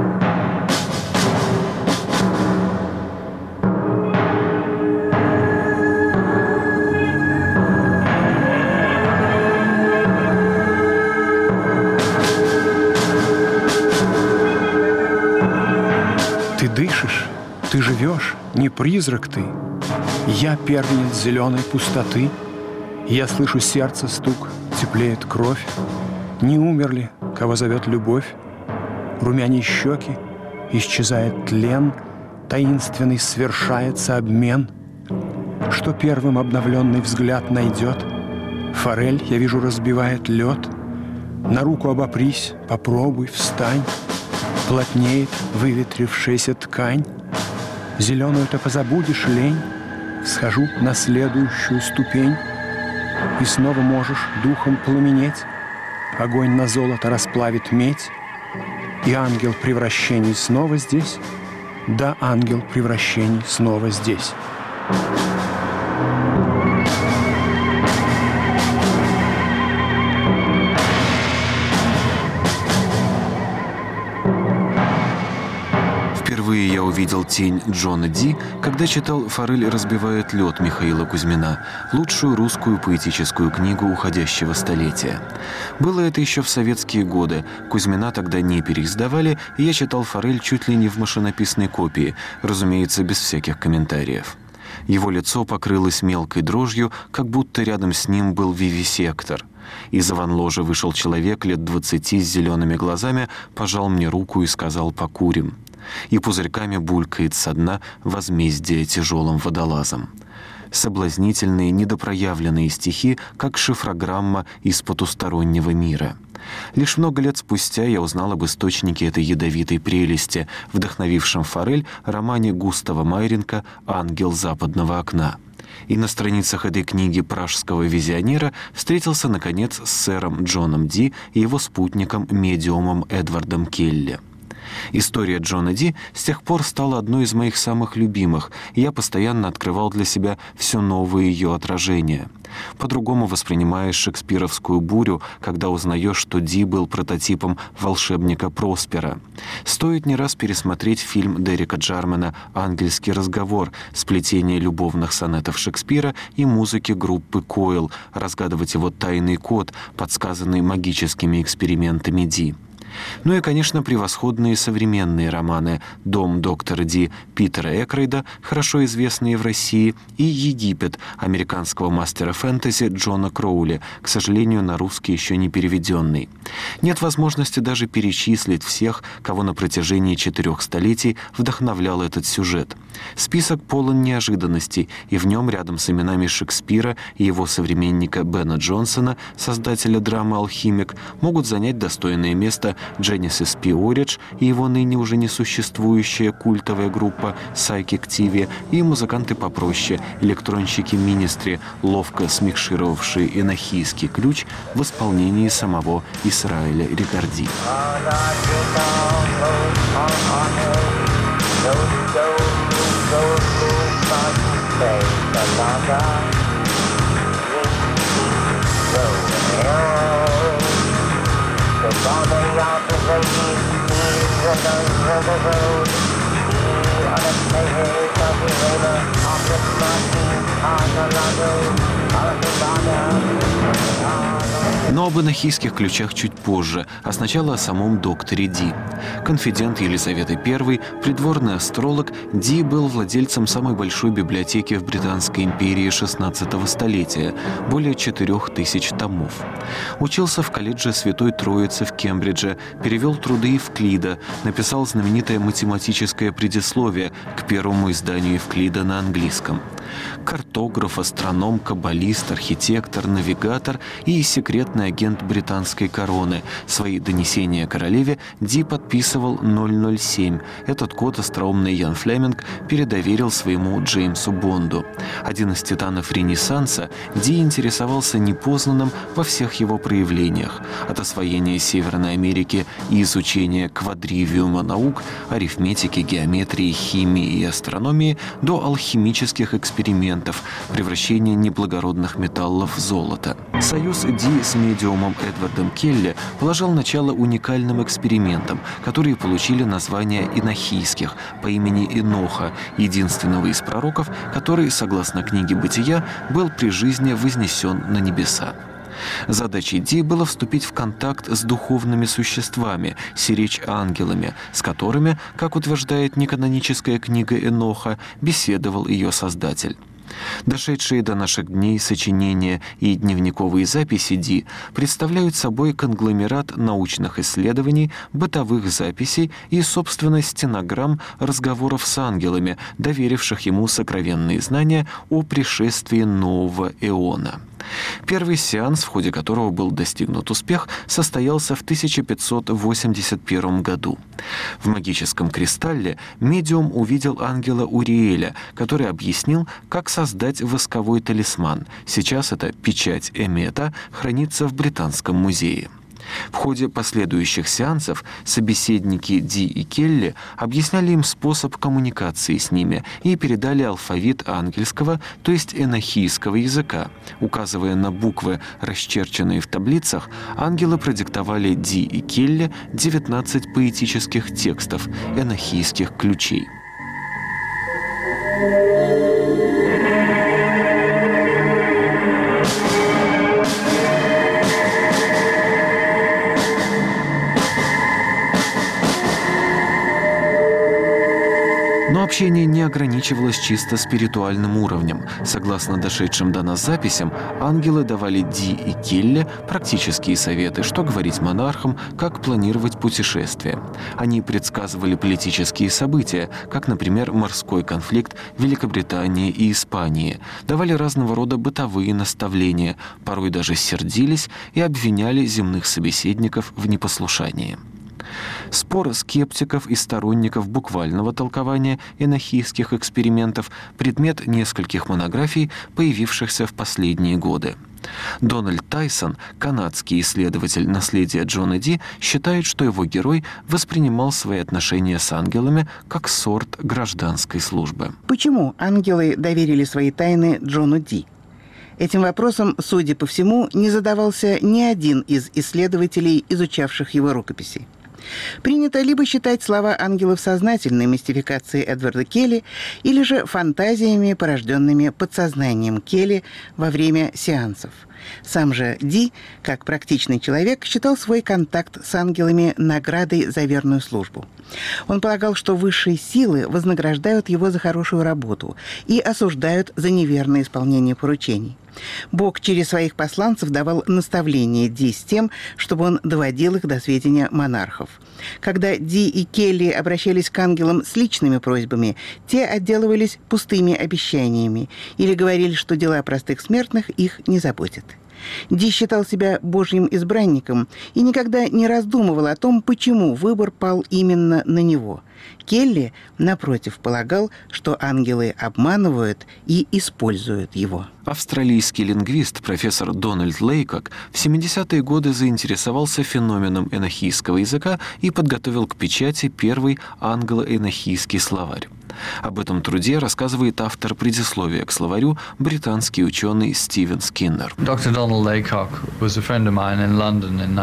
Ты дышишь, ты живешь, не призрак ты. Я первенец зеленой пустоты. Я слышу сердце стук, теплеет кровь. Не умерли, кого зовет любовь. Румяней щеки, исчезает тлен, таинственный свершается обмен. Что первым обновленный взгляд найдет? Форель, я вижу, разбивает лед. На руку обопрись, попробуй, встань. Плотнеет выветрившаяся ткань. Зеленую-то позабудешь, лень. Схожу на следующую ступень. И снова можешь духом пламенеть. Огонь на золото расплавит медь. И ангел превращений снова здесь. Да, ангел превращений снова здесь. Впервые я увидел тень Джона Ди, когда читал «Форель разбивает лед» Михаила Кузьмина, лучшую русскую поэтическую книгу уходящего столетия. Было это еще в советские годы. Кузьмина тогда не переиздавали, и я читал «Форель» чуть ли не в машинописной копии, разумеется, без всяких комментариев. Его лицо покрылось мелкой дрожью, как будто рядом с ним был вивисектор. Из аванложа вышел человек лет 20 с зелеными глазами, пожал мне руку и сказал «покурим». И пузырьками булькает со дна возмездие тяжелым водолазом. Соблазнительные, недопроявленные стихи, как шифрограмма из потустороннего мира. Лишь много лет спустя я узнал об источнике этой ядовитой прелести, вдохновившем «Форель» романе Густава Майренко «Ангел западного окна». И на страницах этой книги пражского визионера встретился, наконец, с сэром Джоном Ди и его спутником-медиумом Эдвардом Келли. История Джона Ди с тех пор стала одной из моих самых любимых, и я постоянно открывал для себя все новые ее отражения. По-другому воспринимаешь шекспировскую бурю, когда узнаешь, что Ди был прототипом волшебника Проспера. Стоит не раз пересмотреть фильм Дерека Джармана «Ангельский разговор», сплетение любовных сонетов Шекспира и музыки группы «Койл», разгадывать его тайный код, подсказанный магическими экспериментами Ди. Ну и, конечно, превосходные современные романы «Дом доктора Ди» Питера Экройда, хорошо известные в России, и «Египет» американского мастера фэнтези Джона Кроули, к сожалению, на русский еще не переведенный. Нет возможности даже перечислить всех, кого на протяжении 4 столетий вдохновлял этот сюжет. Список полон неожиданностей, и в нем рядом с именами Шекспира и его современника Бена Джонсона, создателя драмы «Алхимик», могут занять достойное место Genesis P. Orridge и его ныне уже несуществующая культовая группа Psychic TV и музыканты попроще, электронщики Ministry, ловко смикшировавшие энохийский ключ в исполнении самого Исраэля Рикарди. Но об энохийских ключах чуть позже, а сначала о самом докторе Ди. Конфидент Елизаветы I, придворный астролог, Ди был владельцем самой большой библиотеки в Британской империи XVI столетия, более 4000 томов. Учился в колледже Святой Троицы в Кембридже, перевел труды Евклида, написал знаменитое математическое предисловие к первому изданию Евклида на английском. Картограф, астроном, каббалист, архитектор, навигатор и секретный агент британской короны. Свои донесения королеве Ди подписывал 007. Этот код остроумный Ян Флеминг передоверил своему Джеймсу Бонду. Один из титанов Ренессанса, Ди интересовался непознанным во всех его проявлениях. От освоения Северной Америки и изучения квадривиума наук, арифметики, геометрии, химии и астрономии до алхимических экспериментов, превращения неблагородных металлов в золото. Союз Ди с медиумом Эдвардом Келли положил начало уникальным экспериментам, которые получили название инохийских по имени Еноха, единственного из пророков, который, согласно книге «Бытия», был при жизни вознесен на небеса. Задачей Ди было вступить в контакт с духовными существами, сиречь ангелами, с которыми, как утверждает неканоническая книга Еноха, беседовал ее создатель. Дошедшие до наших дней сочинения и дневниковые записи Ди представляют собой конгломерат научных исследований, бытовых записей и, собственно, стенограмм разговоров с ангелами, доверивших ему сокровенные знания о пришествии нового эона. Первый сеанс, в ходе которого был достигнут успех, состоялся в 1581 году. В магическом кристалле медиум увидел ангела Уриэля, который объяснил, как создать восковой талисман. Сейчас эта печать Эмета хранится в Британском музее. В ходе последующих сеансов собеседники Ди и Келли объясняли им способ коммуникации с ними и передали алфавит ангельского, то есть энохийского языка. Указывая на буквы, расчерченные в таблицах, ангелы продиктовали Ди и Келли 19 поэтических текстов, энохийских ключей. Но общение не ограничивалось чисто спиритуальным уровнем. Согласно дошедшим до нас записям, ангелы давали Ди и Келли практические советы, что говорить монархам, как планировать путешествия. Они предсказывали политические события, как, например, морской конфликт Великобритании и Испании, давали разного рода бытовые наставления, порой даже сердились и обвиняли земных собеседников в непослушании. Спор скептиков и сторонников буквального толкования энохийских экспериментов – предмет нескольких монографий, появившихся в последние годы. Дональд Тайсон, канадский исследователь наследия Джона Ди, считает, что его герой воспринимал свои отношения с ангелами как сорт гражданской службы. Почему ангелы доверили свои тайны Джону Ди? Этим вопросом, судя по всему, не задавался ни один из исследователей, изучавших его рукописи. Принято либо считать слова ангелов сознательной мистификацией Эдварда Келли, или же фантазиями, порожденными подсознанием Келли во время сеансов. Сам же Ди, как практичный человек, считал свой контакт с ангелами наградой за верную службу. Он полагал, что высшие силы вознаграждают его за хорошую работу и осуждают за неверное исполнение поручений. Бог через своих посланцев давал наставления Ди с тем, чтобы он доводил их до сведения монархов. Когда Ди и Келли обращались к ангелам с личными просьбами, те отделывались пустыми обещаниями или говорили, что дела простых смертных их не заботят. Ди считал себя Божьим избранником и никогда не раздумывал о том, почему выбор пал именно на него. Келли, напротив, полагал, что ангелы обманывают и используют его. Австралийский лингвист профессор Дональд Лейкок в 70-е годы заинтересовался феноменом энохийского языка и подготовил к печати первый англо-энохийский словарь. Об этом труде рассказывает автор предисловия к словарю, британский ученый Стивен Скиннер. Dr. Donald Laycock was a friend of mine in London in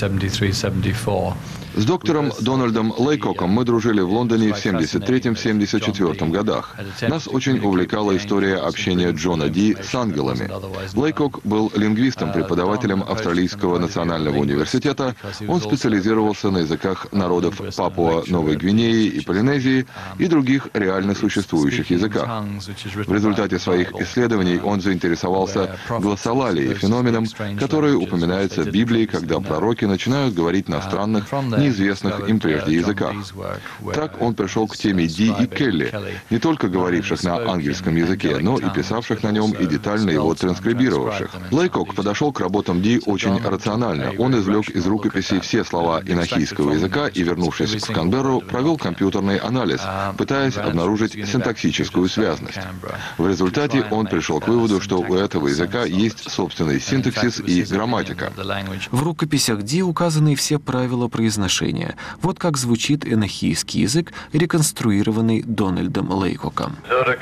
1973-74. С доктором Дональдом Лейкоком мы дружили в Лондоне в 1973-1974 годах. Нас очень увлекала история общения Джона Ди с ангелами. Лейкок был лингвистом, преподавателем Австралийского национального университета. Он специализировался на языках народов Папуа-Новой Гвинеи и Полинезии и других реально существующих языках. В результате своих исследований он заинтересовался глоссолалией, феноменом, который упоминается в Библии, когда пророки начинают говорить на странных, неизвестных им прежде языках. Так он пришел к теме Ди и Келли, не только говоривших на ангельском языке, но и писавших на нем и детально его транскрибировавших. Лейкок подошел к работам Ди очень рационально. Он извлек из рукописей все слова инохийского языка и, вернувшись в Канберру, провел компьютерный анализ, пытаясь обнаружить синтаксическую связность. В результате он пришел к выводу, что у этого языка есть собственный синтаксис и грамматика. В рукописях Ди указаны все правила произношения. Вот как звучит энохийский язык, реконструированный Дональдом Лейкоком.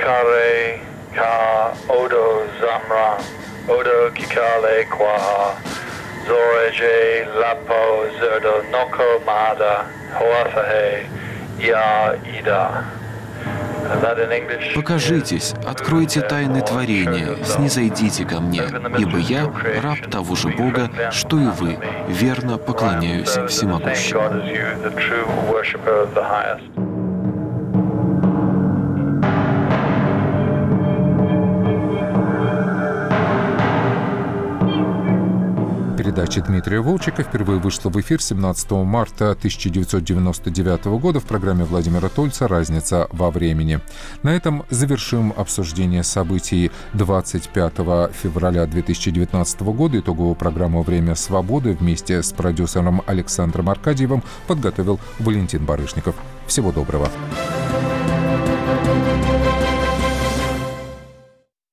«Покажитесь, откройте тайны творения, снизойдите ко мне, ибо я, раб того же Бога, что и вы, верно поклоняюсь всемогущему». Передача Дмитрия Волчека впервые вышла в эфир 17 марта 1999 года в программе Владимира Тольца «Разница во времени». На этом завершим обсуждение событий 25 февраля 2019 года. Итоговую программу «Время свободы» вместе с продюсером Александром Аркадьевым подготовил Валентин Барышников. Всего доброго.